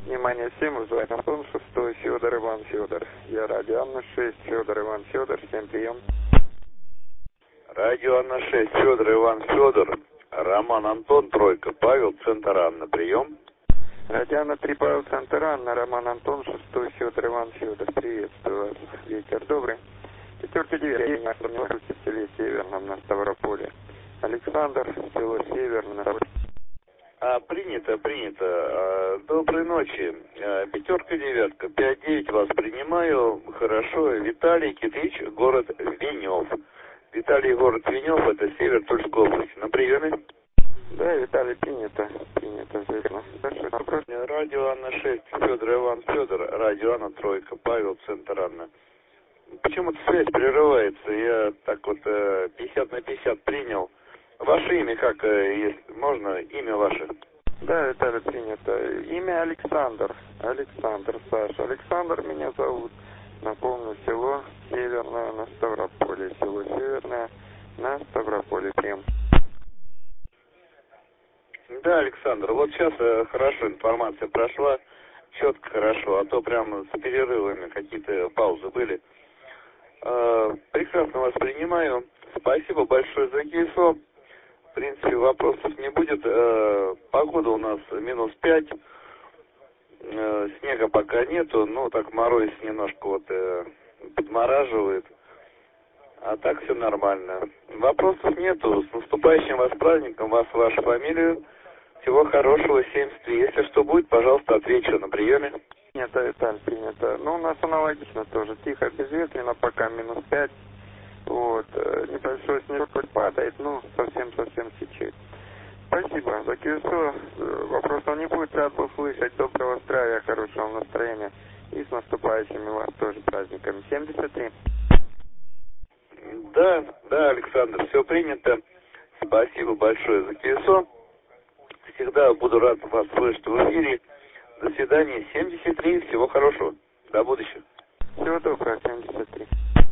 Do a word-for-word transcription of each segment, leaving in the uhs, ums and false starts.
Внимание, всем вызывает Антон шестой, Федор Иван Федор. Я радио Анна шесть, Федор Иван Федор, всем прием. Радио Анна шесть, Федор Иван Федор, Роман Антон, тройка, Павел, центр Анна, прием. Радио Анна три, Павел, центр Анна, Роман Антон шестой, Федор Иван Федор, приветствую вас. Ветер добрый. Пятерка девять, на селе Северном на Ставрополе. Александр, село Северное. А, принято, принято. А, доброй ночи. А, пятерка, девятка, пять девять вас принимаю. Хорошо. Виталий Китрич, город Венев. Виталий, город Венев, это север Тульской области. На приеме? Да, Виталий, принято. Принято, верно. Хорошо, вопрос. Радио Анна шесть, Федор Иван Федор, радио Анна тройка, Павел, центр Анна. Почему-то связь прерывается. Я так вот пятьдесят на пятьдесят принял. Ваше имя как, если можно, имя ваше? Да, Виталий, принято. Имя Александр. Александр, Саша. Александр меня зовут. Напомню, село Северное на Ставрополе. Село Северное на Ставрополе. Прям. Да, Александр, вот сейчас э, хорошо информация прошла, четко хорошо, а то прям с перерывами какие-то паузы были. Э, прекрасно вас принимаю. Спасибо большое за КИСО. В принципе, вопросов не будет. Э, погода у нас минус пять. Э, снега пока нету. Ну, так мороз немножко вот э, подмораживает. А так все нормально. Вопросов нету. С наступающим вас праздником, вас, вашу фамилию. Всего хорошего, семьдесят три. Если что будет, пожалуйста, отвечу на приеме. Принято, Виталий, принято. Ну, у нас аналогично тоже. Тихо, безветренно, пока минус пять. Вот. Небольшой снежок падает, ну, совсем-совсем чуть-чуть. Спасибо за КИСО. Вопросов не будет. Рад был слышать. Доброго здравия, хорошего настроения. И с наступающими вас тоже праздниками. семьдесят три. Да, да, Александр, все принято. Спасибо большое за КИСО. Всегда буду рад вас слышать в эфире. До свидания. семьдесят три. Всего хорошего. До будущего. Всего доброго. семьдесят три.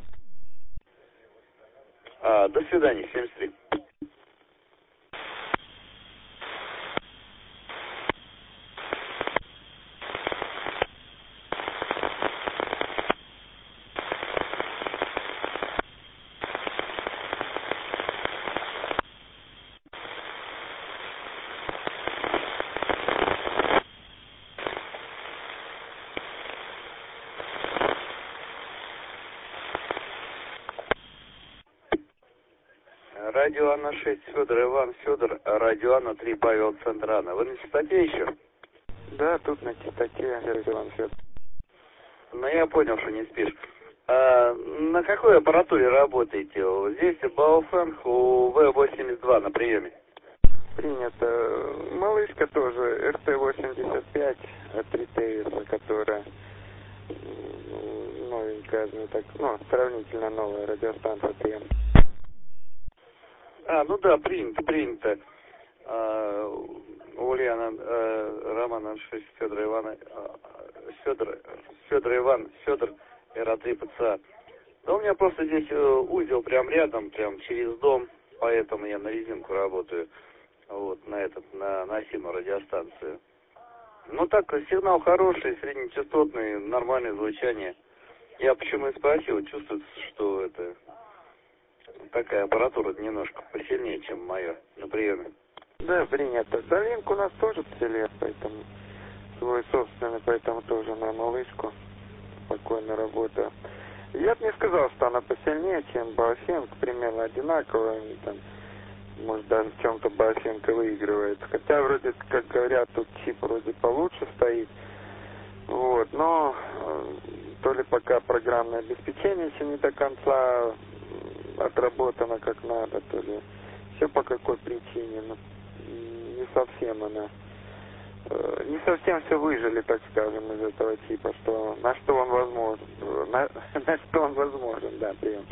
А, до свидания. семьдесят три. Радио Анна шесть, Федор Иван Федор, радио Анна три, Павел, центр Анна. Вы на частоте еще? Да, тут на частоте, Федор Иван Федор. Ну, я понял, что не спишь. А на какой аппаратуре работаете? Здесь Бауфенг у вэ восемьдесят два на приеме. Принято. Малышка тоже, эр тэ восемьдесят пять от три тэ эс, которая новенькая, ну, так, ну, сравнительно новая радиостанция тэ эм. А, ну да, принято, принято. А, Ульяна, а, Роман шесть, Федор Иван, а, Федор, Федор Иван, Федор, эр а три пэ цэ а. Да у меня просто здесь узел прям рядом, прям через дом, поэтому я на резинку работаю. Вот, на этот, на носимую радиостанцию. Ну так, сигнал хороший, среднечастотный, нормальное звучание. Я почему и спросил, чувствуется, что это такая аппаратура немножко посильнее, чем моя на приеме. Да, принято. Долинк у нас тоже целее, поэтому свой собственный, поэтому тоже на малышку спокойно работаю. Я бы не сказал, что она посильнее, чем Баофенг, примерно одинаковая, там, может даже в чем-то Баофенг выигрывает. Хотя вроде, как говорят, тут чип вроде получше стоит. Вот, но э, то ли пока программное обеспечение еще не до конца отработано как надо, то ли все по какой причине, но не совсем она, э, не совсем все выжили, так скажем, из этого чипа, что на что он возможен, на, на что он возможен, да, прием.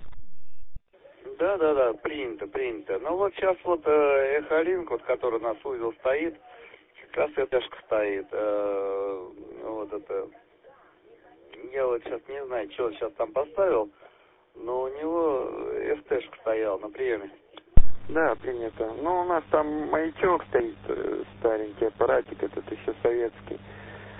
Да, да, да, принято, принято. Ну вот сейчас вот э, Эхолинк, вот который у нас узел стоит, как раз эфтешка стоит, э, вот это, я вот сейчас не знаю, что он сейчас там поставил, но у него эфтешка стоял на приеме. Да, принято. Ну, у нас там маячок стоит, старенький аппаратик, этот еще советский.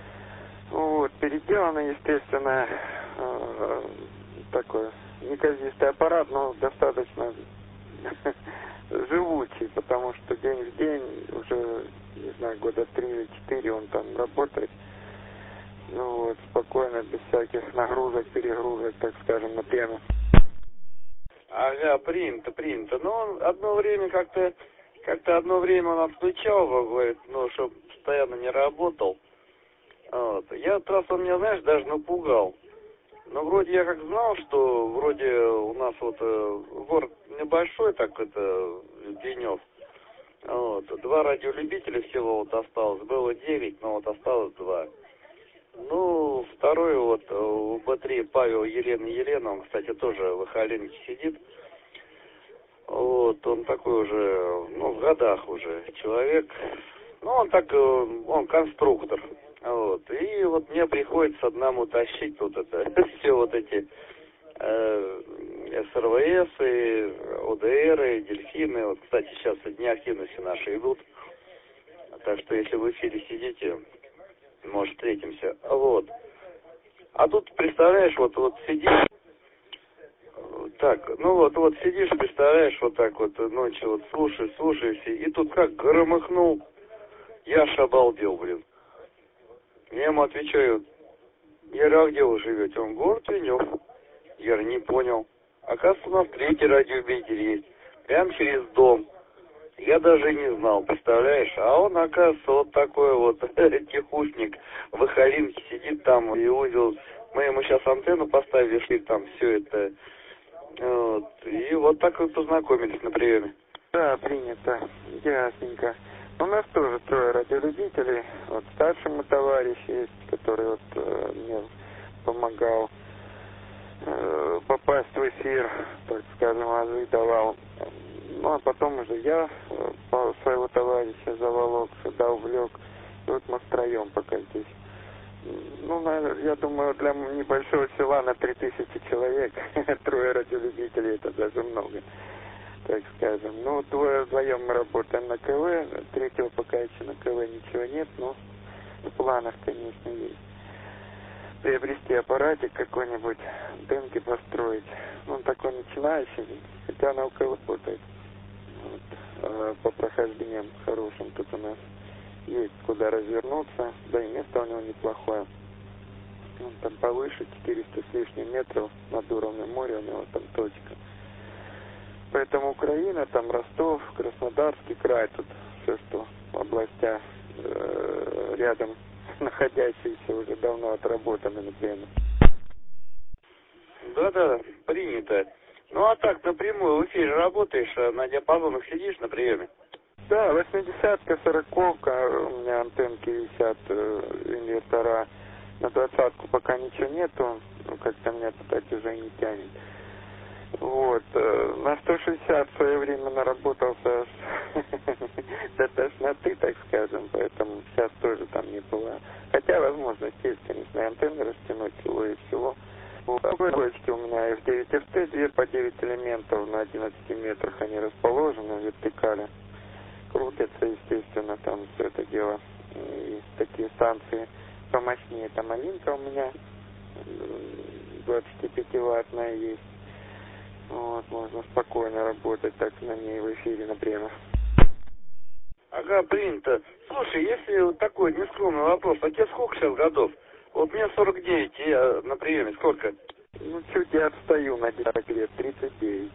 Вот, переделано, естественно, э, такой неказистый аппарат, но достаточно живучий, потому что день в день, уже, не знаю, года три или четыре он там работает. Ну вот, спокойно, без всяких нагрузок, перегрузок, так скажем, на пену. Ага, принято, принято. Но он одно время как-то, как-то одно время он отключал его, говорит, ну, чтобы постоянно не работал. Вот. Я вот раз он меня, знаешь, даже напугал. Но вроде я как знал, что вроде у нас вот э, город небольшой, так это, Денев. Вот. Два радиолюбителя всего вот осталось. Было девять, но вот осталось два. Ну, второй вот у Бэ три Павел Елена Елена, он, кстати, тоже в Ихалинке сидит. Вот, он такой уже, ну, в годах уже человек. Ну, он так, он конструктор. Вот. И вот мне приходится одному тащить вот это, все вот эти э, Эс Эр Вэ Эс, О Дэ Эр, дельфины. Вот, кстати, сейчас дни активности наши идут. Так что, если в эфире сидите, может, встретимся. Вот. А тут, представляешь, вот, вот сидишь, так, ну вот, вот сидишь, представляешь, вот так вот ночью, вот слушаешь, слушаешь, и тут как громыхнул, я аж обалдел, блин. Я ему отвечаю, я говорю, а где вы живете? Он, город Венев. Я говорю, не понял. Оказывается, у нас третий радиолюбитель есть, прямо через дом. Я даже не знал, представляешь? А он, оказывается, вот такой вот тихушник в Ихалинке сидит там и узел. Мы ему сейчас антенну поставили, шли там все это. Вот. И вот так вот познакомились на приеме. Да, принято. Ясненько. У нас тоже трое радиолюбителей. Вот старший мой товарищ есть, который вот э, мне помогал э, попасть в эфир, так скажем, азы давал. Ну, а потом уже я э, по своего товарища заволок, сюда увлек. И вот мы втроем пока здесь. Ну, наверное, я думаю, для небольшого села на три тысячи человек трое радиолюбителей, это даже много, так скажем. Ну, двое вдвоем мы работаем на Ка Вэ, третьего пока еще на Ка Вэ ничего нет, но в планах, конечно, есть. Приобрести аппаратик какой-нибудь, антенки построить. Он такой начинающий, хотя она у Ка Вэ работает. Вот. А по прохождениям хорошим тут у нас есть куда развернуться, да и место у него неплохое. Он там повыше, четыреста с лишним метров над уровнем моря, у него там точка. Поэтому Украина, там Ростов, Краснодарский край, тут все, что в областях э, рядом находящиеся, уже давно отработаны, например. Да-да, принято. Ну, а так, напрямую в эфире работаешь, на диапазонах сидишь на приеме? Да, восьмидесятка, сороковка, у меня антенки висят, э, инвертора. На двадцатку пока ничего нету, ну, как-то меня, кстати, уже не тянет. Вот, э, на сто шестьдесят в свое время наработался до тошноты, так скажем, поэтому сейчас тоже там не было. Хотя возможность есть, конечно, антенны растянуть всего и всего. В оболочке у меня эф девять эф тэ, две по девять элементов на одиннадцати метрах они расположены в вертикали. Крутятся, естественно, там все это дело. И такие станции помощнее. Там Алинка у меня двадцатипятиваттная есть. Вот, можно спокойно работать так на ней в эфире, например. Ага, принято. Слушай, если вот такой нескромный вопрос, а тебе сколько сейчас годов? Вот мне сорок девять, я на приеме сколько? Ну, чуть я отстаю на десять лет, тридцать девять.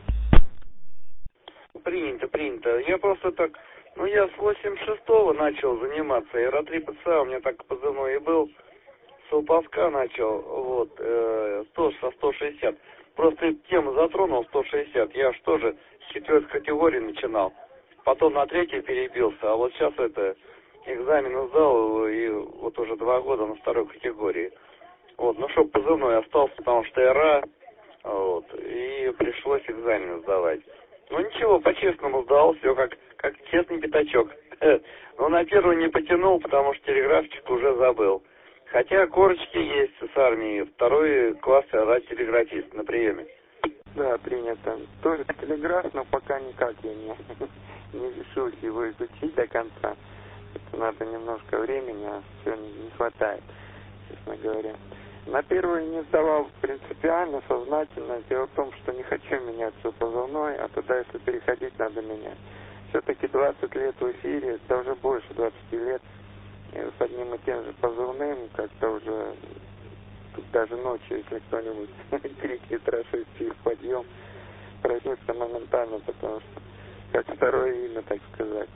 Принято, принято. Я просто так, ну я с восемьдесят шестого начал заниматься, Эр три Пэ Цэ А у меня так позывной и был. С Лопаска начал, вот, э, тоже со сто шестьдесят. Просто тему затронул сто шестьдесят. Я ж тоже с четвертой категории начинал. Потом на третьей перебился, а вот сейчас это экзамен сдал, и вот уже два года на второй категории. Вот, ну чтоб позывной остался, потому что Эр А, вот, и пришлось экзамен сдавать. Ну ничего, по-честному сдал, все как, как честный пятачок. Но на первый не потянул, потому что телеграфчик уже забыл. Хотя корочки есть с армии, второй класс радиотелеграфист на приеме. Да, принято. Тоже телеграф, но пока никак я не, не решусь его изучить до конца. Это надо немножко времени, а все не, не хватает. честно говоря. На первый не сдавал принципиально, сознательно. Дело в том, что не хочу менять свой позывной, а туда, если переходить, надо менять. Все-таки двадцать лет в эфире, это уже больше двадцати лет, с одним и тем же позывным, как-то уже, тут даже ночью, если кто-нибудь крикнет «Рашидский их подъем», проснуться моментально, потому что как второе имя, так сказать.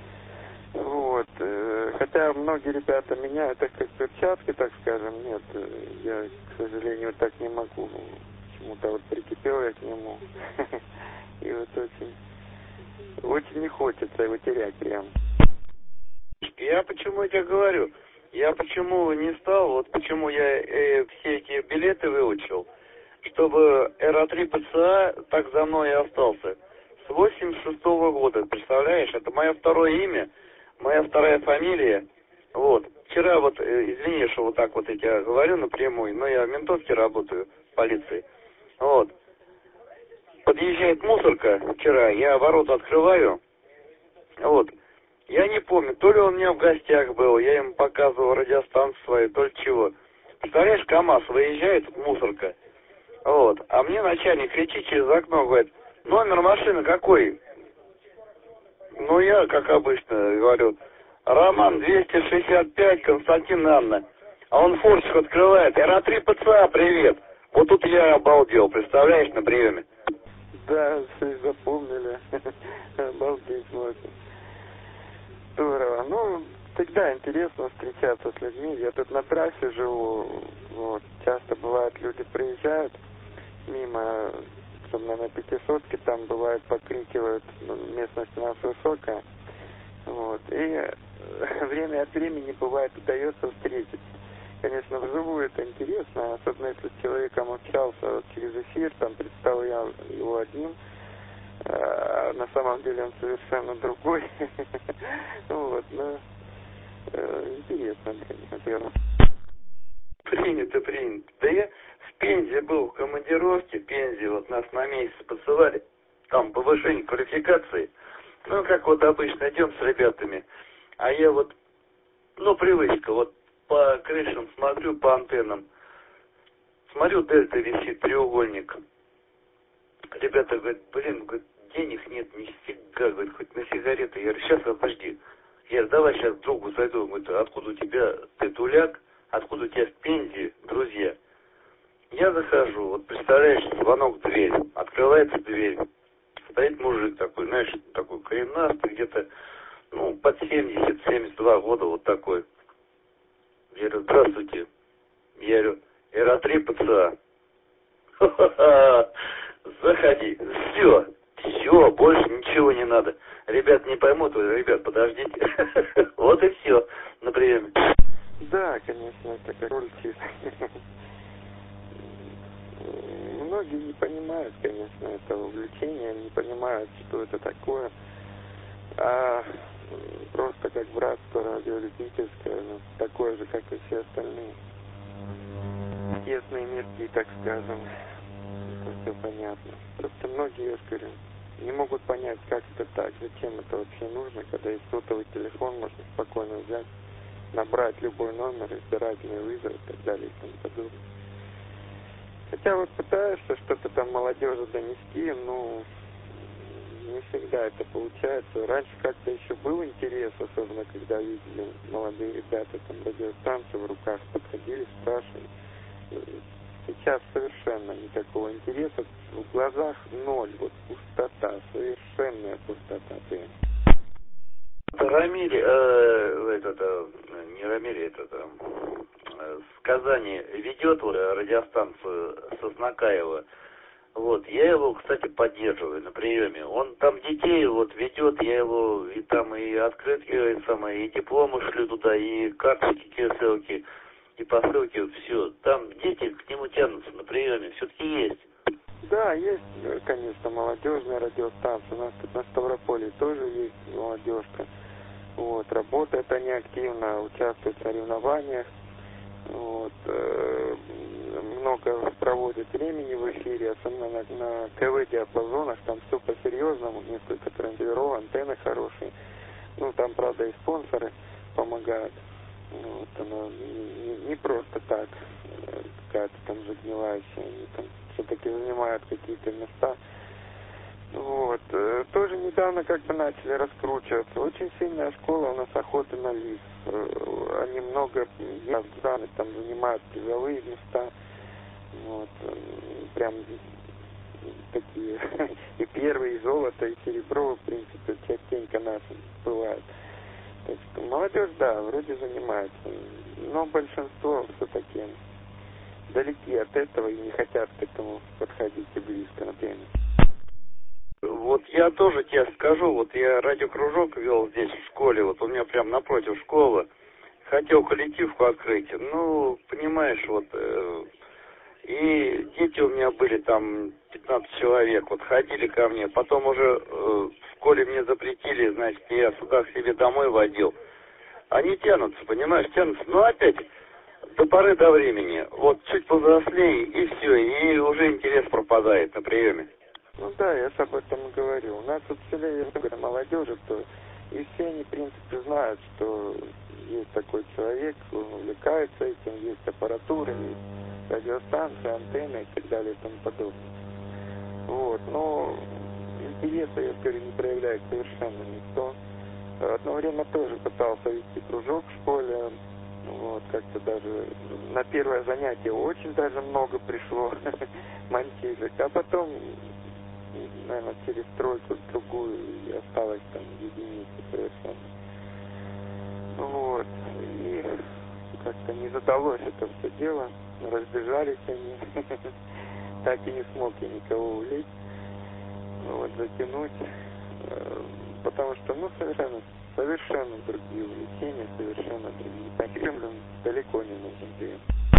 Вот. Хотя многие ребята меняют так как перчатки, так скажем. Нет, я, к сожалению, так не могу. Почему-то вот прикипел я к нему. И вот очень, очень не хочется его терять прям. Я почему я тебе говорю? Я почему не стал, вот почему я э, все эти билеты выучил, чтобы эр а три пэ цэ а так за мной и остался. С восемьдесят шестого года, представляешь, это мое второе имя, моя вторая фамилия. Вот. Вчера вот, э, извини, что вот так вот я тебе говорю напрямую, но я в ментовке работаю, в полиции. Вот. Подъезжает мусорка вчера, я ворота открываю. Вот. Я не помню, то ли он у меня в гостях был, я ему показывал радиостанцию свою, то ли чего. Представляешь, КамАЗ выезжает, мусорка. Вот. А мне начальник кричит через окно, говорит, номер машины какой? Ну, я, как обычно, говорю, Роман двести шестьдесят пять, Константин Анна. А он форчик открывает, эр а три пэ цэ а, привет. Вот тут я обалдел, представляешь, на приеме. Да, все запомнили. Обалдеть можно. Здорово. Ну, всегда интересно встречаться с людьми. Я тут на трассе живу. Вот. Часто бывает, люди приезжают мимо, особенно на пятисотке, там бывает покрикивают, местность у нас высокая. Вот. И время от времени бывает удается встретиться. Конечно, вживую это интересно, особенно если с человеком общался вот через эфир, там представлял его одним, а на самом деле он совершенно другой. Вот, но интересно, наверное. Принято, принято. Да я в Пензе был в командировке, в Пензе вот нас на месяц посылали, там повышение квалификации. Ну, как вот обычно идем с ребятами, а я вот, ну, привычка, вот по крышам смотрю, по антеннам, смотрю, дельта висит, треугольник. Ребята говорят, блин, говорят, денег нет, нифига, говорят, хоть на сигареты. Я говорю, сейчас, подожди. Я говорю, давай сейчас к другу зайду. Говорит, откуда у тебя, ты туляк, откуда у тебя в Пензе друзья? Я захожу, вот представляешь, звонок в дверь, открывается дверь. Стоит мужик такой, знаешь, такой коренастый, где-то, ну, под семьдесят семьдесят два года, вот такой. Я говорю, здравствуйте. Я говорю, эр а три пэ цэ а. Ха-ха-ха, заходи. Все, все, больше ничего не надо. Ребят не поймут, ребят, подождите. Вот и все на приеме. Да, конечно, это как роль-чист. Многие не понимают, конечно, этого увлечения, не понимают, что это такое. А просто как братство радиолюбительское, ну, такое же, как и все остальные. Тесные мирки, так скажем. Это все понятно. Просто многие, я скажу, не могут понять, как это так, зачем это вообще нужно, когда есть сотовый телефон, можно спокойно взять, набрать любой номер, избирательный вызов и так далее и тому подобное. Хотя вот пытаешься что-то там молодежи донести, ну, не всегда это получается. Раньше как-то еще был интерес, особенно когда видели молодые ребята, там радиостанции в руках подходили, спрашивали. Сейчас совершенно никакого интереса, в глазах ноль, вот пустота, совершенная пустота. Рамиль, э, этот, э, не Рамиль, этот, э, с Казани ведет радиостанцию Соснакаева. Вот, я его, кстати, поддерживаю на приеме. Он там детей вот ведет, я его и там и открытки, и, самое, и дипломы шлю туда, и карточки, киселки, и посылки, все. Там дети к нему тянутся на приеме, все-таки есть. Да, есть, конечно, молодежная радиостанция. У нас тут на Ставрополе тоже есть молодежка. Вот, работают они активно, участвуют в соревнованиях. Вот, э, много проводят времени в эфире, особенно на, на КВ-диапазонах, там все по-серьезному, несколько транслиров, антенны хорошие. Ну, там, правда, и спонсоры помогают. Вот, она не, не просто так, какая-то там загнивающая, они там все-таки занимают какие-то места. Вот, тоже недавно как бы начали раскручиваться. Очень сильная школа у нас охоты на лис. Они много ездят, там занимают призовые места. Вот, прям такие и первые, и золото, и серебро, в принципе, частенько нас бывает. Так что молодежь, да, вроде занимается, но большинство все-таки далеки от этого и не хотят к этому подходить и близко, например. Вот я тоже тебе скажу, вот я радиокружок вел здесь в школе, вот у меня прям напротив школы, хотел коллективку открыть, ну, понимаешь, вот, э, и дети у меня были там пятнадцать человек, вот ходили ко мне, потом уже э, в школе мне запретили, значит, я сюда к себе домой водил. Они тянутся, понимаешь, тянутся, но опять до поры до времени, вот чуть повзрослее, и все, и уже интерес пропадает на приеме. Ну да, я об этом и говорю. У нас вот в селе есть много молодежи, кто, и все они, в принципе, знают, что есть такой человек, он увлекается этим, есть аппаратура, есть радиостанция, антенны и так далее и тому подобное. Вот, но интереса, я говорю, не проявляет совершенно никто. Одно время тоже пытался вести кружок в школе, вот, как-то даже на первое занятие очень даже много пришло мальчишек, а потом, наверное, через тройку другую и осталось там единицы совершенно. Вот, и как-то не задалось это все дело, разбежались они, так и не смог я никого увлечь, вот, затянуть, потому что, ну, совершенно, совершенно другие увлечения, совершенно другие. Таким далеко не нужен прием.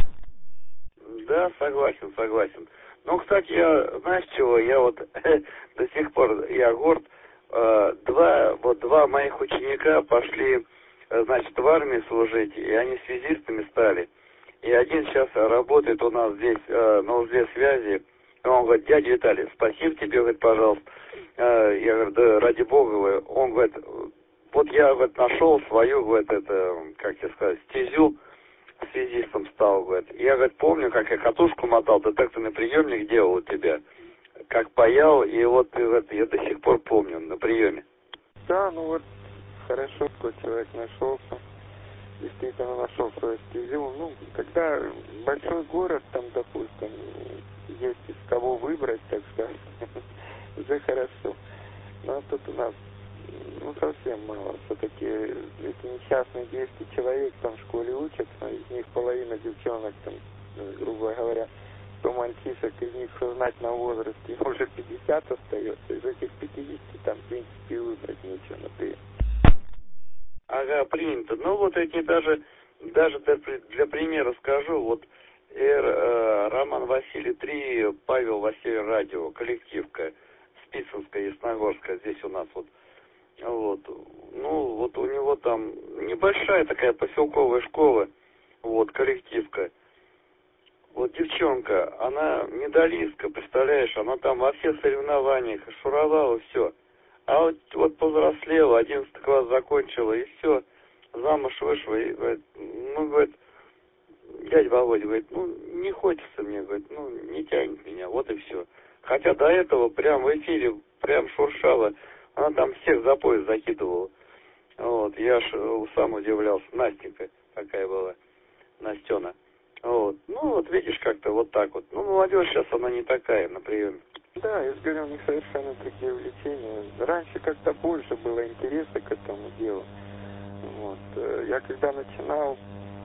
Да, согласен, согласен. Ну, кстати, я, знаешь чего, я вот до сих пор, я горд, э, два, вот два моих ученика пошли, э, значит, в армии служить, и они связистами стали. И один сейчас работает у нас здесь, э, на узле связи, и он говорит: дядя Виталий, спасибо тебе, говорит, пожалуйста. Э, я говорю: да ради бога. Он говорит: вот я, говорит, нашел свою, говорит, это, как тебе сказать, стезю, связистом стал, говорит. Я, говорит, помню, как я катушку мотал, детекторный приемник делал у тебя, как паял, и вот, говорит, я до сих пор помню на приеме. Да, ну вот, хорошо, что человек нашелся, действительно нашел свою стезю. Ну, когда большой город, там, допустим, есть из кого выбрать, так сказать, уже хорошо. Но тут у нас, ну, совсем мало. Все-таки эти несчастные двести человек там в школе учатся, из них половина девчонок, там, грубо говоря, сто мальчишек, из них в сознательном возрасте уже пятьдесят остается. Из этих пятидесяти там, в принципе, выбрать нечего, например. Ага, принято. Ну, вот эти даже, даже для, для примера скажу, вот Р, э, Роман Василий три, Павел Василий Радио, коллективка, Спицинская, Ясногорская, здесь у нас вот. Вот, ну, вот у него там небольшая такая поселковая школа, вот, коллективка. Вот девчонка, она медалистка, представляешь, она там во всех соревнованиях шуровала, все. А вот, вот повзрослела, одиннадцатый класс закончила, и все, замуж вышла, и говорит, ну, говорит, дядя Володя, говорит, ну, не хочется мне, говорит, ну, не тянет меня, вот и все. Хотя до этого прям в эфире, прям шуршала, она там всех за пояс закидывала. Вот, я ж сам удивлялся, Настенька такая была, Настена. Вот, ну, вот видишь, как-то вот так вот. Ну, молодежь сейчас, она не такая на приеме. Да, я же говорю, у них совершенно другие увлечения. Раньше как-то больше было интереса к этому делу. Вот. Я когда начинал,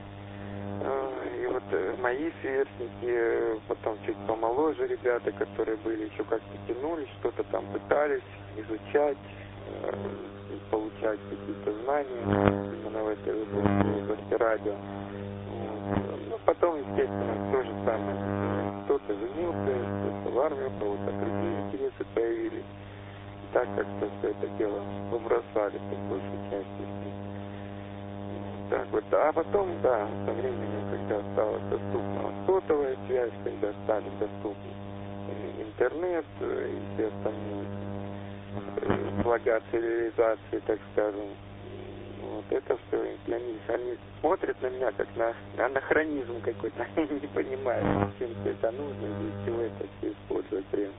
и вот мои сверстники, потом чуть помоложе ребята, которые были, еще как-то тянулись, что-то там пытались изучать, получать какие-то знания именно в этой области радио. Вот. Ну, потом, естественно, то же самое. Кто-то женился, кто-то в армию, у кого-то другие интересы появились. И так как-то все это дело побросали по большей части. Так вот. А потом, да, со временем, когда стала доступна сотовая связь, когда стали доступны интернет и все остальные блага цивилизации, так скажем, Вот это все для них. Они смотрят на меня как на анахронизм какой-то. Они не понимают, зачем все это нужно, для чего это все используют время.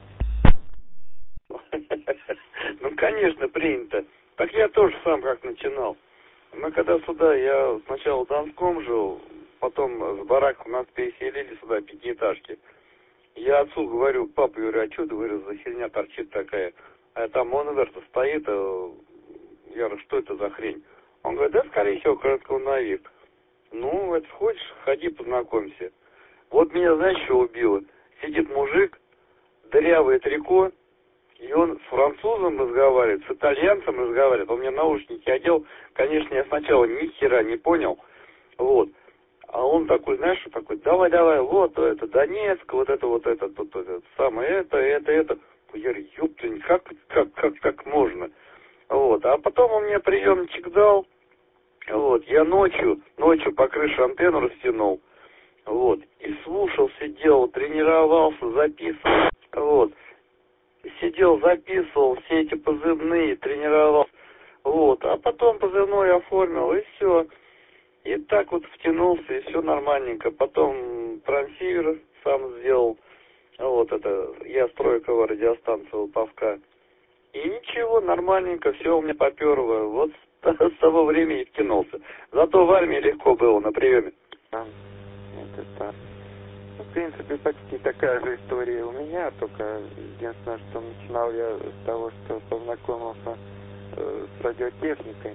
Ну, конечно, принято. Так я тоже сам как начинал. Мы когда сюда, я сначала в Донском жил, потом с барака нас переселили сюда, пятиэтажки. Я отцу говорю, папа, говорю, а что, говорю, за херня торчит такая? А там монверт стоит, а... я говорю, что это за хрень? Он говорит, да, скорее всего, коротконовик. Ну, это хочешь, ходи, познакомься. Вот меня, знаешь, что убило? Сидит мужик, дырявое трико, и он с французом разговаривает, с итальянцем разговаривает. Он мне наушники одел. Конечно, я сначала ни хера не понял. Вот. А он такой, знаешь, что такой, давай, давай, вот это Донецк, вот это, вот это, тут, это, самое это, это, это. Я говорю, ёптань, как, как, как, как можно? Вот. А потом он мне приемчик дал. Вот. Я ночью, ночью по крыше антенну растянул. Вот. И слушал, сидел, тренировался, записывал. Вот. Сидел, записывал все эти позывные, тренировал. Вот. А потом позывной оформил, и все. И так вот втянулся, и все нормальненько. Потом трансивер сам сделал. Вот это, я стройковая радиостанция Луповка. И ничего, нормальненько, все у меня поперло. Вот с того времени и втянулся. Зато в армии легко было на приеме. Да, это так. Ну, в принципе, почти такая же история у меня, только единственное, что начинал я с того, что познакомился э, с радиотехникой.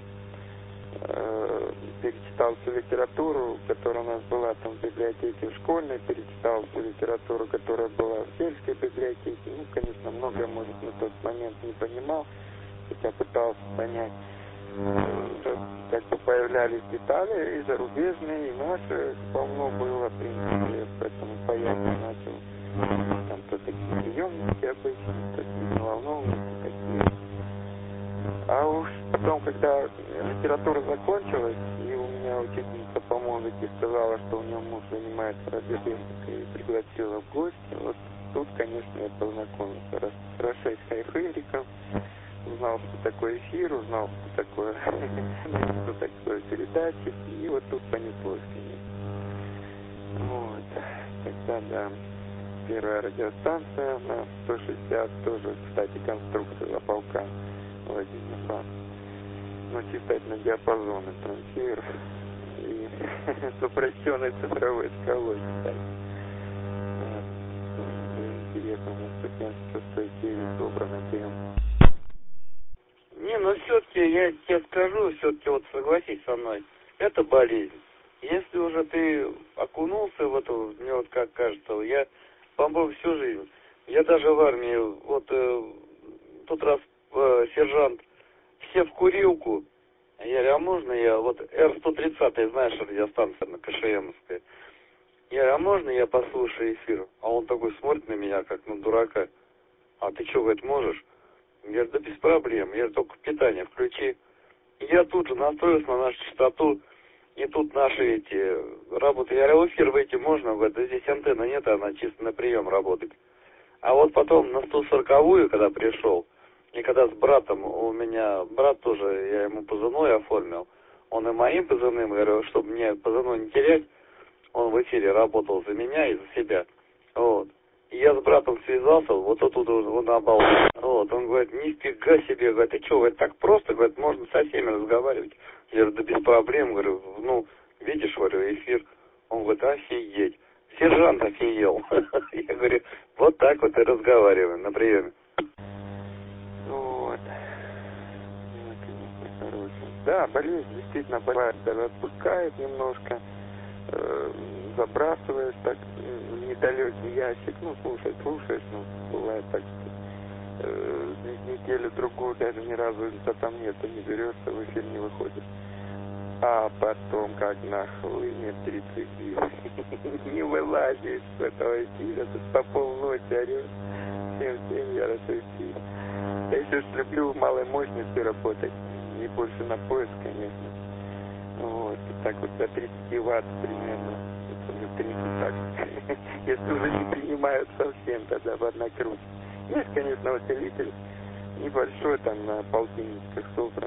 Э, перечитал всю литературу, которая у нас была там в библиотеке школьной, перечитал всю литературу, которая была в сельской библиотеке. Ну, конечно, многое, может, на тот момент не понимал, хотя пытался понять. Уже как бы появлялись детали и зарубежные, и наши полно было, в принципе, поэтому понятно начал. Там то такие приемники обычные, то длинноволновые, такие. А уж потом, когда литература закончилась, и у меня учительница по музыке сказала, что у нее муж занимается радиотехникой, и пригласила в гости, вот тут, конечно, я познакомился с Рашей Хайфериком. Узнал, что такое эфир, узнал, что такое, что такое передачи, и вот тут понеслось, конечно. Вот, тогда, да, первая радиостанция на сто шестьдесят, тоже, кстати, конструкция Луповка, Владимир, но читать на диапазоны трансивер и с упрощенной цифровой шкалой, кстати. Интересно, у нас студентство сто девять собрано прям. Не, ну все-таки я тебе скажу, все-таки вот согласись со мной, это болезнь. Если уже ты окунулся в это, мне вот как кажется, я помню всю жизнь. Я даже в армии, вот э, тот раз э, сержант, все в курилку. Я говорю, а можно я, вот Р сто тридцать, знаешь, радиостанция на КШМовская. Я говорю, а можно я послушаю эфир? А он такой смотрит на меня, как на дурака. А ты что, говорит, можешь? Я говорю, да без проблем, я только питание включи. И я тут же настроился на нашу частоту, и тут наши эти работы. Я говорю, в эфир выйти можно? Он говорит, да здесь антенны нет, она чисто на прием работает. А вот потом на сто сороковую, когда пришел, и когда с братом, у меня брат тоже, я ему позывной оформил, он и моим позывным, говорю, чтобы мне позывной не терять, он в эфире работал за меня и за себя. Вот. И я с братом связался, вот оттуда он обалдел. Вот, он говорит, нифига себе, говорит, ты что, говорит, так просто, говорит, можно со всеми разговаривать. Я говорю, да без проблем, говорю, ну, видишь, говорю, эфир. Он говорит, офигеть. Сержант офигел. Я говорю, вот так вот и разговариваем на приеме. Вот. Ну, конечно, хороший. Да, болезнь действительно бывает, даже отпускает немножко, э, забрасываешь так в недалекий ящик, ну, слушай, слушаешь, ну, бывает так, что э, неделю-другую даже ни разу результата там нету, не берешься, в эфир не выходит. А потом, как нахлынет тридцать, не вылазишь с этого эфира, ты по полночи орешь, всем-всем я эфир. Я еще ж люблю в малой мощности работать, не больше на поиск, конечно. Вот, и так вот до тридцати ватт примерно, это уже тридцать так. Если уже не принимают совсем, тогда в однокрутке. Есть, конечно, усилитель небольшой, там на полтинничках собранный,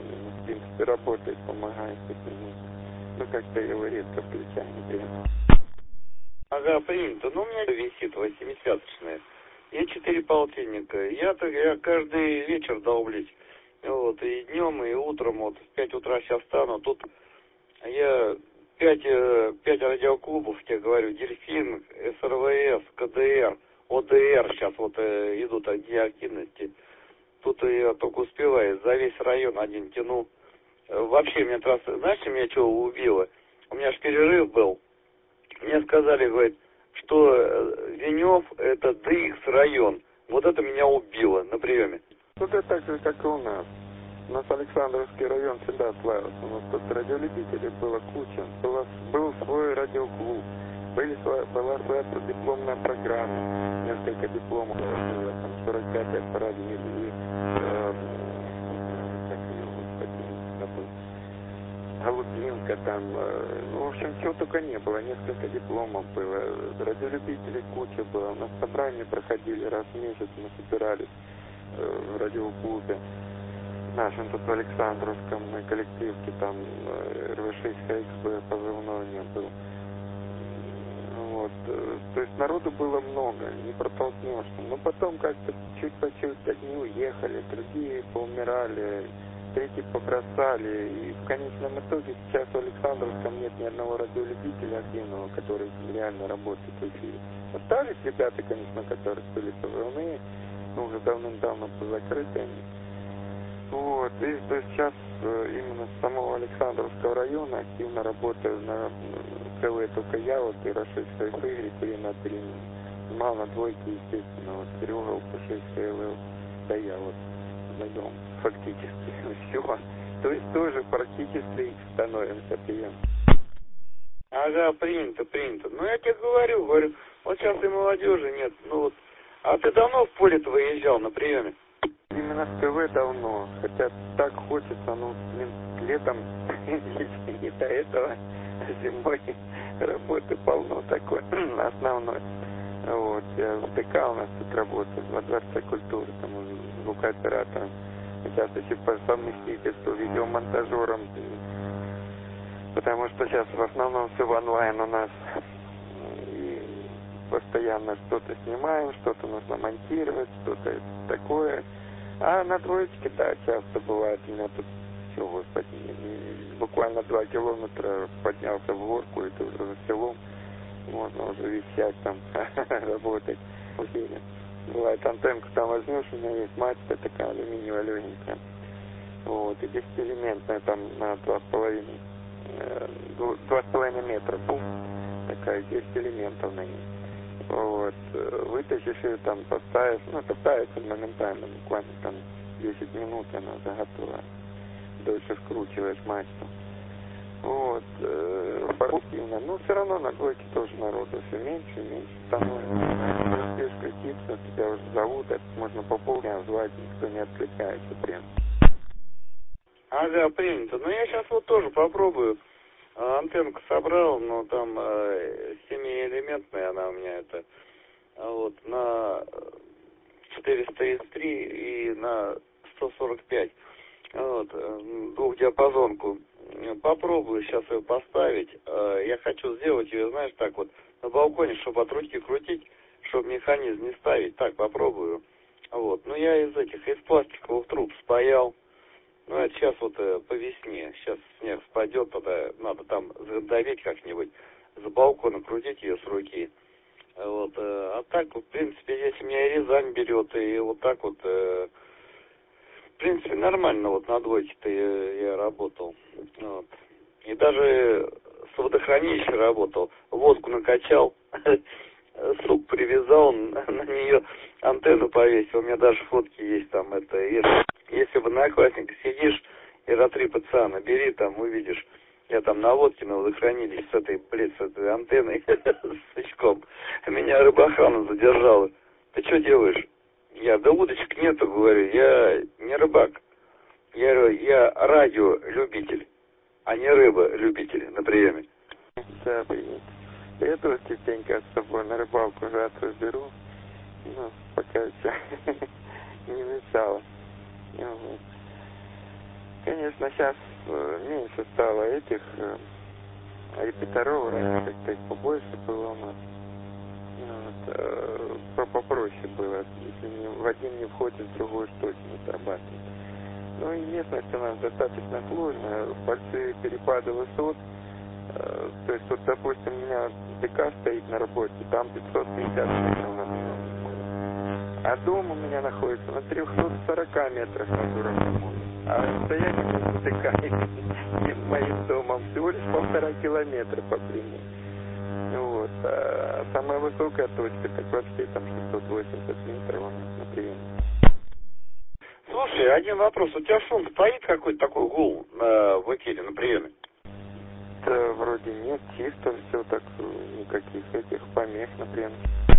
принципе, работает, помогает. Ну, как-то его редко включаем, прям. Ага, принято. Ну, у меня висит восьмидесяточная. И четыре полтинника. Я-то я каждый вечер долблюсь. Вот, и днем, и утром, вот, в пять утра сейчас встану. Тут я пять, пять радиоклубов, я говорю, Дельфин, СРВС, КДР, ОДР, сейчас вот э, идут активности. Тут я только успеваю, за весь район один тяну. Вообще, меня раз, знаете, меня что убило? У меня же перерыв был. Мне сказали, говорит, что Венев это ДХ район. Вот это меня убило на приеме. Ну, это так же, как и у нас. У нас Александровский район всегда славился. У нас тут радиолюбителей было куча. Была, был свой радиоклуб. Были, была своя дипломная программа. Несколько дипломов было. Там сорок пять лет по радио. И, э, как ее, господи, забыл. Голубинка там, э, ну, в общем, чего только не было. Несколько дипломов было. Радиолюбителей куча было. У нас собрания проходили раз в месяц. Мы собирались э, в радиоклубе. Нашим тут в Александровском коллективке, там эр вэ шесть ха икс бэ позывной не был. Вот. То есть народу было много, не протолкнешься. Но потом как-то чуть по чуть одни уехали, другие поумирали, третьи побросали. И в конечном итоге сейчас в Александровском нет ни одного радиолюбителя активного, который реально работает в эфире. Остались ребята, конечно, которые были позывные, но уже давным-давно закрыты они. Вот, и то есть сейчас э, именно с самого Александровского района активно работаю на КВ только я, вот и Рашид Сайфы, Григорий Натрин, мало на двойке, естественно, вот Серега, Упушей, КВ, да я вот вдвоем фактически все. То есть тоже практически становимся пьем. Ага, принято, принято. Ну я тебе говорю, говорю, вот сейчас и молодежи нет, ну вот. А ты давно в поле-то выезжал на приеме? Именно с КВ давно, хотя так хочется, ну, блин, летом не до этого, зимой работы полно такой, основной. Вот, я в ДК у нас тут работаю, во Дворце культуры, там, звукооператором, сейчас еще по совместительству видеомонтажером, потому что сейчас в основном все в онлайн у нас, и постоянно что-то снимаем, что-то нужно монтировать, что-то такое. А на двоечке, да, часто бывает, у меня тут все, господи, буквально два километра поднялся в горку, это уже за селом, можно уже висять там, работать в эфире. Бывает, антенку там возьмешь, у меня есть мачта такая алюминиевая легенькая, вот, и десятиэлементная там на два с половиной, два с половиной метра, бум, такая, десять элементов на ней. Вот, вытащишь ее там, поставишь, ну, это ставится моментально, буквально там десять минут, она уже готова. Дольше скручиваешь мачту. Вот, э, спортивно, но все равно на двойке тоже народу все меньше и меньше становится. Не успеешь крутиться, тебя уже зовут, это можно по полдня звать, никто не откликается прям. Ага, принято. Ну я сейчас вот тоже попробую. Антенку собрал, но там э, семиэлементная она у меня это, вот, на четыреста тридцать три и на сто сорок пять, вот, двухдиапазонку. Попробую сейчас ее поставить. Я хочу сделать ее, знаешь, так вот, на балконе, чтобы от ручки крутить, чтобы механизм не ставить. Так, попробую. Вот, ну я из этих, из пластиковых труб спаял. Ну, это сейчас вот э, по весне, сейчас снег спадет, тогда надо там задавить как-нибудь, за балкона крутить ее с руки. Вот, э, а так, в принципе, здесь меня и Рязань берет, и вот так вот, э, в принципе, нормально вот на двойке-то я, я работал. Вот. И даже с водохранилища работал, водку накачал, суп привязал, на нее антенну повесил, у меня даже фотки есть там, это, если, если в Одноклассниках сидишь, эр три пацана, бери там, увидишь, я там на водке на водохранилище с этой, блядь, с этой антенной, с сычком, меня рыбохрана задержала. Ты что делаешь? Я, да удочек нету, говорю, я не рыбак, я говорю, я радиолюбитель, а не рыба-любитель на приеме. Да, принято. Я тоже частенько с собой на рыбалку жаться беру, ну, пока еще не мешало. Конечно, сейчас э, меньше стало этих э, репеторов, раньше как-то их побольше было у нас. Ну, вот, э, по- попроще было, если не, в один не входит, в другой что-то не отрабатывает. Ну и местность у нас достаточно сложная, большие перепады высот. Э, то есть, вот, допустим, у меня ДК стоит на работе, там пятьсот пятьдесят метров над уровнем. А дом у меня находится на трёхстах сорока метрах над уровнем моря. А расстояние между ДК и моим домом всего лишь полтора километра по прямой. Вот. А самая высокая точка, так вообще там шестьсот восемьдесят метров у нас на приеме. Слушай, один вопрос. У тебя шум стоит какой-то такой гул э, в эфире на приеме? Да, вроде нет, чисто все так, никаких этих помех, например.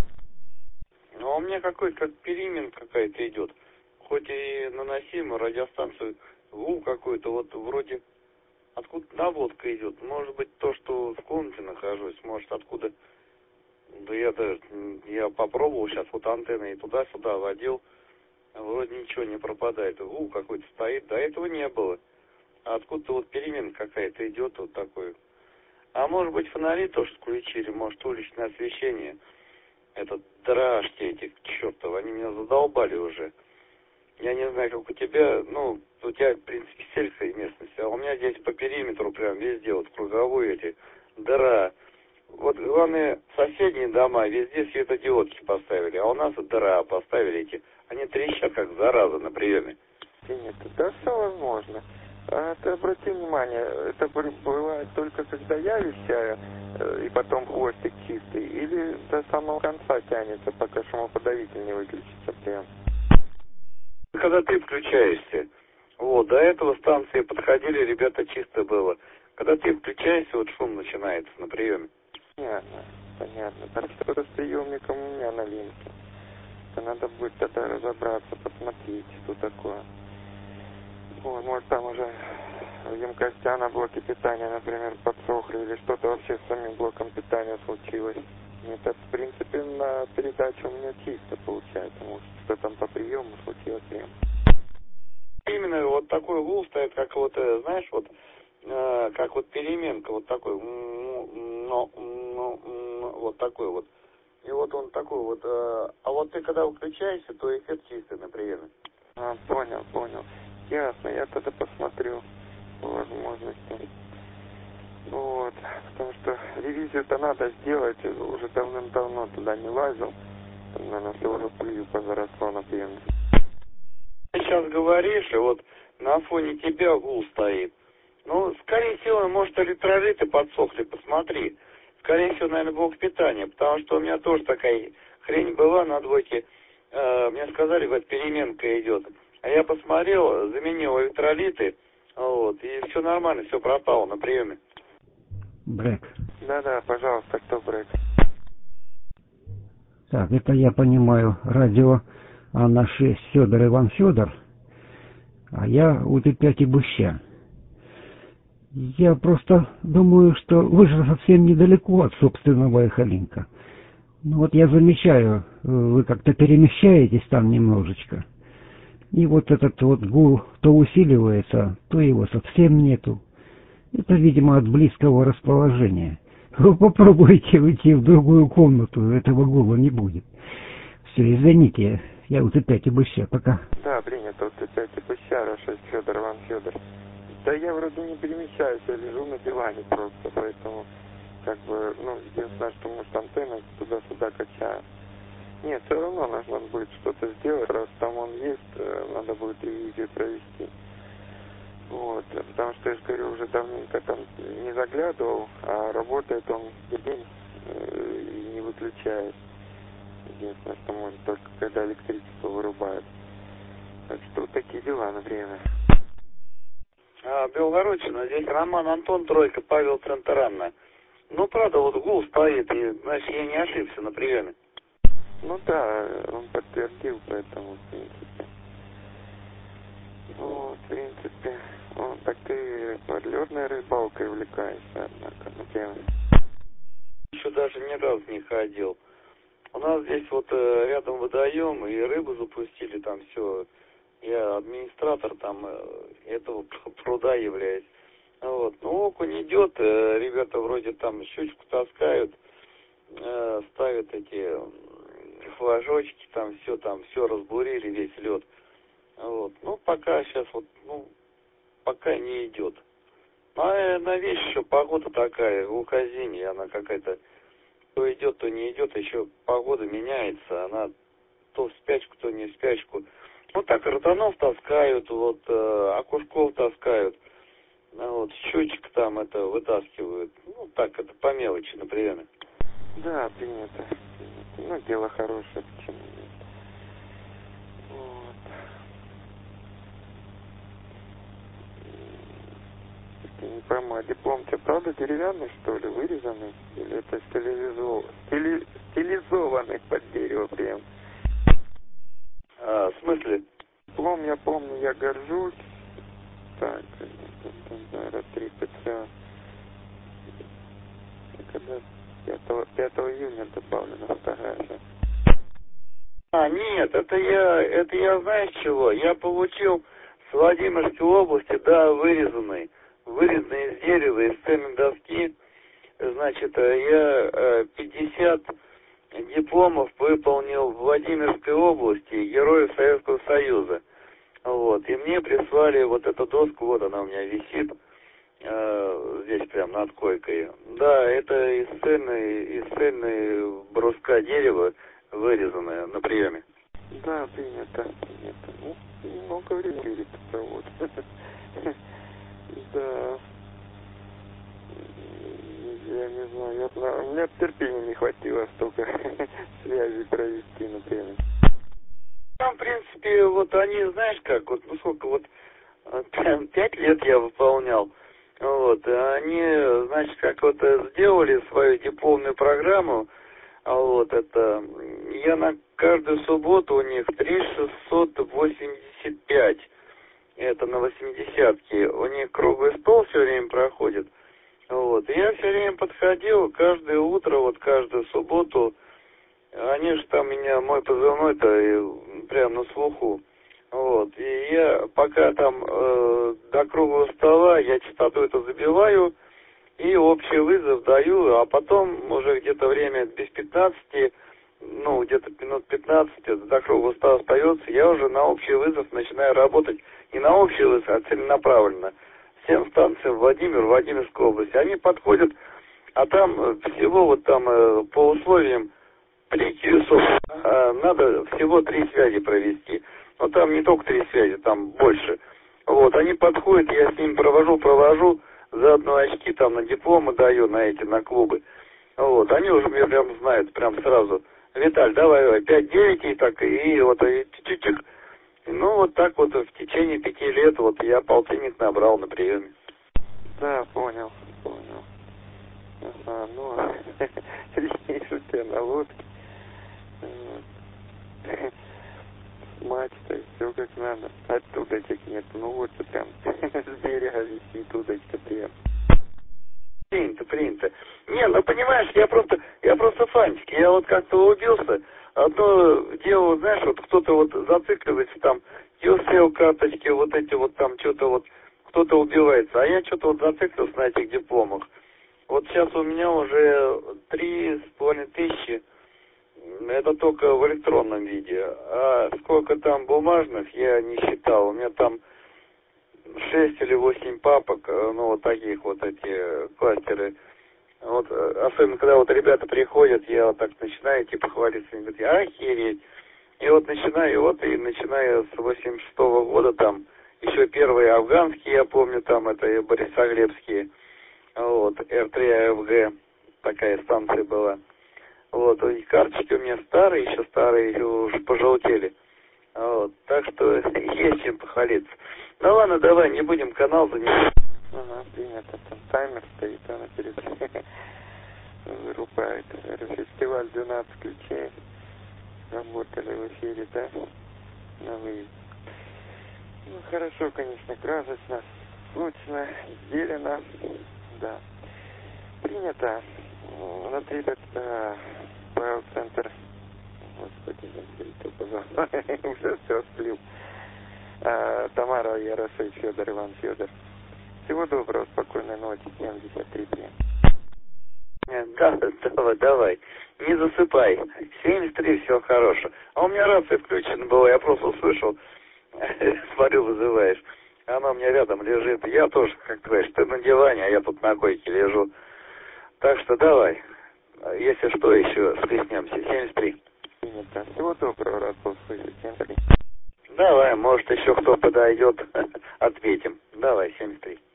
Ну, а у меня какой-то как перемен какая-то идет. Хоть и наносимую радиостанцию, гул какой-то, вот вроде откуда наводка идет. Может быть, то, что в комнате нахожусь, может откуда. Да я даже, я попробовал сейчас вот антенны и туда-сюда водил. Вроде ничего не пропадает. Гул какой-то стоит. До этого не было. А откуда-то вот перемена какая-то идет вот такой. А может быть, фонари тоже включили, может, уличное освещение. Это дрожьте этих чертов, они меня задолбали уже. Я не знаю, как у тебя, ну, у тебя, в принципе, сельская местность, а у меня здесь по периметру прям везде, вот круговые эти, дыра. Вот, главное, соседние дома везде светодиодки поставили, а у нас дыра поставили эти. Они трещат, как зараза на приеме. Нет, да все возможно. А ты обрати внимание, это бывает только когда я вещаю, э, и потом хвостик чистый, или до самого конца тянется, пока шумоподавитель не выключится прям. Когда ты включаешься, вот, до этого станции подходили, ребята, чисто было. Когда ты включаешься, вот шум начинается на приеме. Понятно, понятно. Так что с приемником у меня на линке. Это надо будет тогда разобраться, посмотреть, что такое. Вот, может, там уже емкостя на блоке питания, например, подсохли, или что-то вообще с самим блоком питания случилось. Это, в принципе, на передачу у меня чисто получается. Может, что там по приему случилось. Именно вот такой гул стоит, как вот, знаешь, вот, э, как вот переменка, вот такой, но, но, вот такой вот. И вот он такой вот, э, а вот ты когда выключаешься, то эффект чистый на приеме. А, понял, понял. Ясно, я тогда посмотрю по возможности. Вот, потому что ревизию-то надо сделать, уже давным-давно туда не лазил. Там, наверное, все уже пылью позаросло на приеме. Ты сейчас говоришь, и вот на фоне тебя гул стоит. Ну, скорее всего, может, электролиты подсохли, посмотри. Скорее всего, наверное, блок питания, потому что у меня тоже такая хрень была на двойке. Э, мне сказали, вот переменка идет. А я посмотрел, заменил электролиты, вот, и все нормально, все пропало на приеме. Брэк. Да-да, пожалуйста, кто Брэк? Так, это я понимаю, радио Анна шесть, Федор Иван Федор, а я У Т пять и Буща. Я просто думаю, что вы же совсем недалеко от собственного эхолинка. Ну вот я замечаю, вы как-то перемещаетесь там немножечко. И вот этот вот гул то усиливается, то его совсем нету. Это, видимо, от близкого расположения. Вы попробуйте уйти в другую комнату, этого гула не будет. Все, извините, я У Т пять и Буща, пока. Да, принято, У Т пять и Буща, шесть, Федор Иван Федор. Да я вроде не перемещаюсь, я лежу на диване просто, поэтому, как бы, ну, единственное, что может антенна туда-сюда качаю. Нет, все равно нужно будет что-то сделать, раз там он есть, надо будет ревизию провести. Вот, потому что, я же говорю, уже давненько там не заглядывал, а работает он день э, и не выключает. Единственное, что может только когда электричество вырубает. Так что такие дела на время. А, Белгородчина, здесь Роман Антон, Тройка, Павел Центр Анна. Ну, правда, вот гул стоит, и, значит, я не ошибся на приеме. Ну да, он подтвердил, поэтому, в принципе. Ну, в принципе, ну, так ты подлётной рыбалкой увлекаешься, однако, на приеме. Еще даже ни разу не ходил. У нас здесь вот э, рядом водоем, и рыбу запустили, там все. Я администратор там этого пруда являюсь. Вот. Ну, окунь идет, ребята вроде там щучку таскают, ставят эти флажочки, там все, там все разбурили, весь лед. Вот. Ну, пока сейчас вот, ну, пока не идет. А на вещь еще погода такая, глухозимье, она какая-то то идет, то не идет, еще погода меняется, она то в спячку, то не в спячку. Вот так ротанов таскают, вот э, окушков таскают, вот щучек там это вытаскивают. Ну так, это по мелочи, например. Да, принято. Ну, дело хорошее, почему нет. Вот. Я не пойму, а диплом у тебя правда деревянный, что ли, вырезанный? Или это стилизованный, стили... стилизованный под дерево прям? А, в смысле? Диплом, я помню, я горжусь. Так, наверное, три ПЦ. Когда пятого июня добавлена фотография. А, нет, это я, это я знаешь чего? Я получил с Владимирской области, да, вырезанный. Вырезанный из дерева, из цельной доски. Значит, я пятьдесят дипломов выполнил в Владимирской области, Героев Советского Союза. Вот, и мне прислали вот эту доску, вот она у меня висит, э, здесь прям над койкой. Да, это из цельной, из цельной бруска дерева вырезанная на приеме. Да, принято, принято. Ну, много времени проводит. Да. Я не знаю, я, у меня терпения не хватило столько связи провести, например. Там, в принципе, вот они, знаешь как, вот, ну сколько, вот, пять лет я выполнял, вот, они, значит, как вот сделали свою дипломную программу, а вот это, я на каждую субботу у них три шестьсот восемьдесят пять, это на восьмидесятке, у них круглый стол все время проходит, вот, и я все время подходил, каждое утро, вот каждую субботу, они же там меня, мой позывной-то прям на слуху. Вот. И я пока там э, до круглого стола, я частоту это забиваю и общий вызов даю, а потом уже где-то время без пятнадцати, ну где-то минут пятнадцать до круглого стола остается, я уже на общий вызов начинаю работать. Не на общий вызов, а целенаправленно. Всем станциям Владимир, Владимирской области. Они подходят, а там всего вот там э, по условиям при часов а, надо всего три связи провести. Но там не только три связи, там больше. Вот, они подходят, я с ними провожу, провожу, заодно очки там на дипломы даю, на эти, на клубы. Вот, они уже меня прям знают, прям сразу. Виталь, давай, пять девять и так, и вот, и чуть-чуть. Ну, вот так вот в течение пяти лет вот я полтинник набрал на приеме. Да, понял, понял. Ага, ну, вижу тебя на лодке. С мачтой, все как надо. Оттуда удочек нет. Ну вот прям с берега висит удочка прям. Принято, принято. Не, ну понимаешь, я просто, я просто фантик. Я вот как-то убился. Одно дело, знаешь, вот кто-то вот зацикливается там, юсел карточки, вот эти вот там что-то вот, кто-то убивается. А я что-то вот зациклился на этих дипломах. Вот сейчас у меня уже три с половиной тысячи. Это только в электронном виде. А сколько там бумажных, я не считал. У меня там шесть или восемь папок, ну вот таких вот эти кластеры. Вот, особенно когда вот ребята приходят, я вот так начинаю типа хвалиться, они говорят, охереть. И вот начинаю, вот и начинаю с восемьдесят шестого года там, еще первые афганские, я помню, там это Борисоглебские, вот, эр три а эф гэ, такая станция была. Вот, и карточки у меня старые, еще старые, еще уже пожелтели. Вот, так что есть чем похвалиться. Ну ладно, давай, не будем канал занимать. Ага, принято, там таймер стоит, она перед вырубает. Фестиваль двенадцать ключей. Работали в эфире, да? На выезд. Ну, хорошо, конечно, красочно, звучно, зелено, да. Принято. Вот этот э, Павел-центр, господи, забыл, пожалуйста, уже все сплю. Э, Тамара Ярославович, Федор Иван Федор. Всего доброго, спокойной ночи, семьдесят три три. Да, давай, давай, не засыпай. семьдесят три, все хорошо. А у меня рация включена была, я просто услышал, смотрю, вызываешь. Она у меня рядом лежит. Я тоже, как ты говоришь, ты на диване, а я тут на койке лежу. Так что давай, если что, еще схлестнемся. семьдесят три. Всего доброго, рад был слышать, семьдесят три. Давай, может еще кто подойдет, ответим. Давай, семьдесят три.